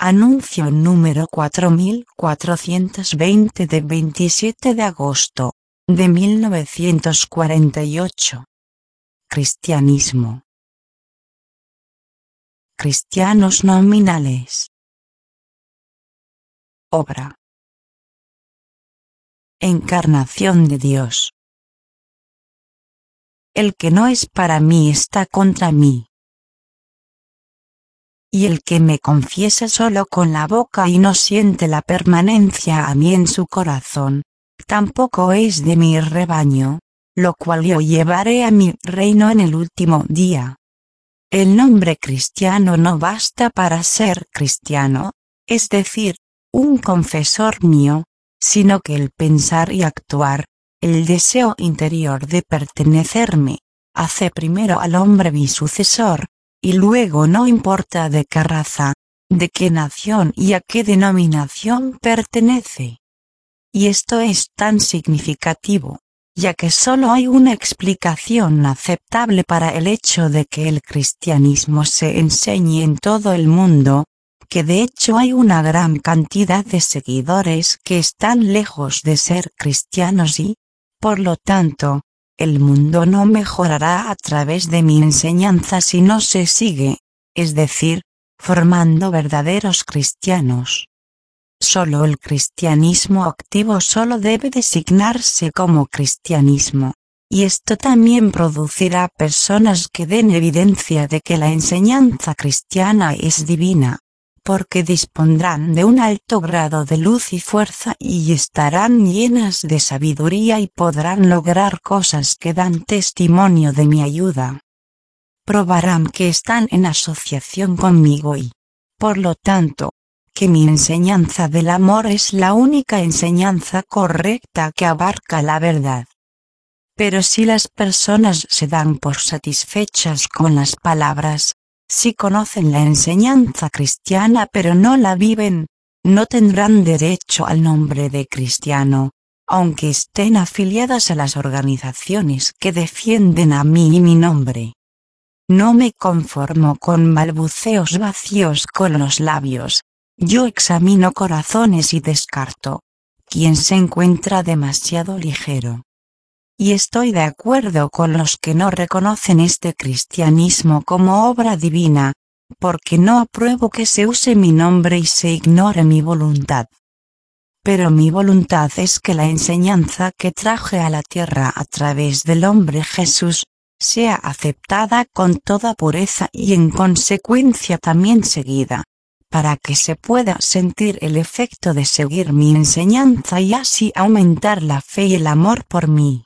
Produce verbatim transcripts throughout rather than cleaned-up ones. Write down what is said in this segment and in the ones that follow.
Anuncio número cuatro mil cuatrocientos veinte de veintisiete de agosto de mil novecientos cuarenta y ocho. Cristianismo. Cristianos nominales. Obra. Encarnación de Dios. El que no es para mí está contra mí. Y el que me confiesa solo con la boca y no siente la permanencia a mí en su corazón, tampoco es de mi rebaño, lo cual yo llevaré a mi reino en el último día. El nombre cristiano no basta para ser cristiano, es decir, un confesor mío, sino que el pensar y actuar, el deseo interior de pertenecerme, hace primero al hombre mi sucesor, y luego no importa de qué raza, de qué nación y a qué denominación pertenece. Y esto es tan significativo, ya que solo hay una explicación aceptable para el hecho de que el cristianismo se enseñe en todo el mundo, que de hecho hay una gran cantidad de seguidores que están lejos de ser cristianos y, por lo tanto, el mundo no mejorará a través de mi enseñanza si no se sigue, es decir, formando verdaderos cristianos. Solo el cristianismo activo solo debe designarse como cristianismo, y esto también producirá personas que den evidencia de que la enseñanza cristiana es divina, porque dispondrán de un alto grado de luz y fuerza y estarán llenas de sabiduría y podrán lograr cosas que dan testimonio de mi ayuda. Probarán que están en asociación conmigo y, por lo tanto, que mi enseñanza del amor es la única enseñanza correcta que abarca la verdad. Pero si las personas se dan por satisfechas con las palabras, si conocen la enseñanza cristiana pero no la viven, no tendrán derecho al nombre de cristiano, aunque estén afiliadas a las organizaciones que defienden a mí y mi nombre. No me conformo con balbuceos vacíos con los labios, yo examino corazones y descarto quien se encuentra demasiado ligero. Y estoy de acuerdo con los que no reconocen este cristianismo como obra divina, porque no apruebo que se use mi nombre y se ignore mi voluntad. Pero mi voluntad es que la enseñanza que traje a la tierra a través del hombre Jesús, sea aceptada con toda pureza y en consecuencia también seguida, para que se pueda sentir el efecto de seguir mi enseñanza y así aumentar la fe y el amor por mí.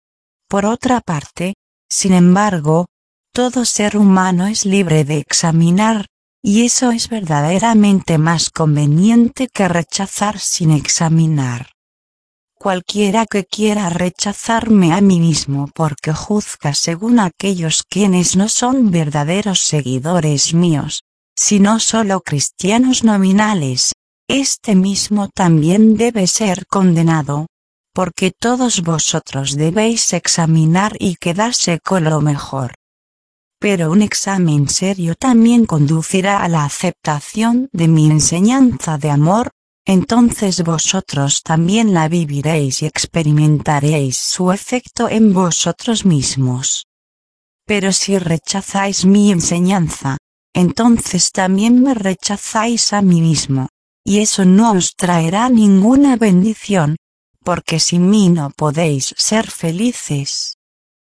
Por otra parte, sin embargo, todo ser humano es libre de examinar, y eso es verdaderamente más conveniente que rechazar sin examinar. Cualquiera que quiera rechazarme a mí mismo porque juzga según aquellos quienes no son verdaderos seguidores míos, sino solo cristianos nominales, este mismo también debe ser condenado. Porque todos vosotros debéis examinar y quedarse con lo mejor. Pero un examen serio también conducirá a la aceptación de mi enseñanza de amor, entonces vosotros también la viviréis y experimentaréis su efecto en vosotros mismos. Pero si rechazáis mi enseñanza, entonces también me rechazáis a mí mismo, y eso no os traerá ninguna bendición, porque sin mí no podéis ser felices.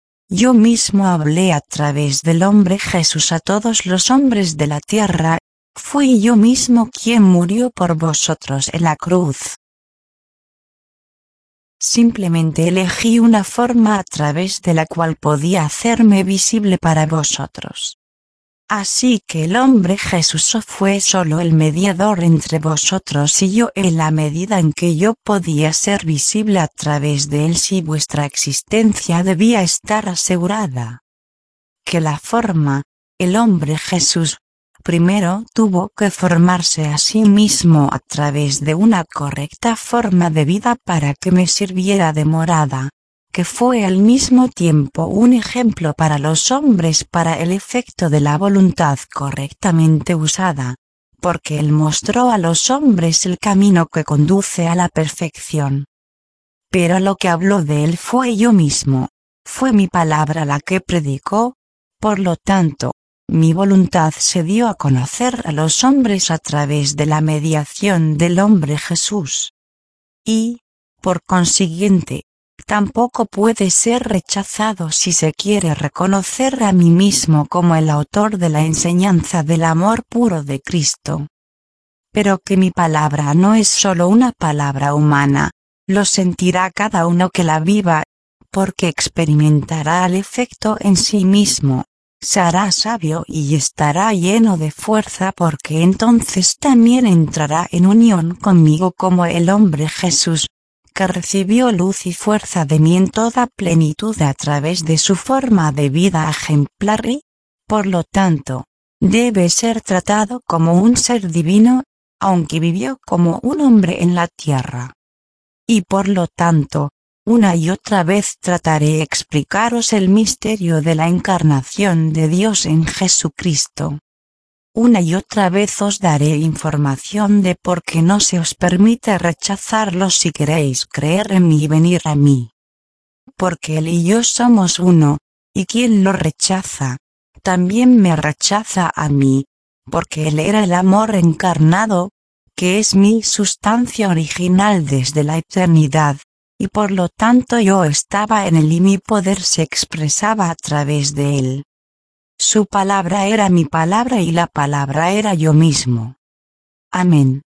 Yo mismo hablé a través del hombre Jesús a todos los hombres de la tierra, fui yo mismo quien murió por vosotros en la cruz. Simplemente elegí una forma a través de la cual podía hacerme visible para vosotros. Así que el hombre Jesús fue solo el mediador entre vosotros y yo en la medida en que yo podía ser visible a través de él si vuestra existencia debía estar asegurada. Que la forma, el hombre Jesús, primero tuvo que formarse a sí mismo a través de una correcta forma de vida para que me sirviera de morada, que fue al mismo tiempo un ejemplo para los hombres para el efecto de la voluntad correctamente usada, porque Él mostró a los hombres el camino que conduce a la perfección. Pero lo que habló de Él fue yo mismo, fue mi palabra la que predicó, por lo tanto, mi voluntad se dio a conocer a los hombres a través de la mediación del hombre Jesús. Y, por consiguiente, tampoco puede ser rechazado si se quiere reconocer a mí mismo como el autor de la enseñanza del amor puro de Cristo. Pero que mi palabra no es solo una palabra humana, lo sentirá cada uno que la viva, porque experimentará el efecto en sí mismo, se hará sabio y estará lleno de fuerza porque entonces también entrará en unión conmigo como el hombre Jesús, que recibió luz y fuerza de mí en toda plenitud a través de su forma de vida ejemplar y, por lo tanto, debe ser tratado como un ser divino, aunque vivió como un hombre en la tierra. Y por lo tanto, una y otra vez trataré de explicaros el misterio de la encarnación de Dios en Jesucristo. Una y otra vez os daré información de por qué no se os permite rechazarlo si queréis creer en mí y venir a mí. Porque Él y yo somos uno, y quien lo rechaza, también me rechaza a mí, porque Él era el amor encarnado, que es mi sustancia original desde la eternidad, y por lo tanto yo estaba en Él y mi poder se expresaba a través de Él. Su palabra era mi palabra y la palabra era yo mismo. Amén.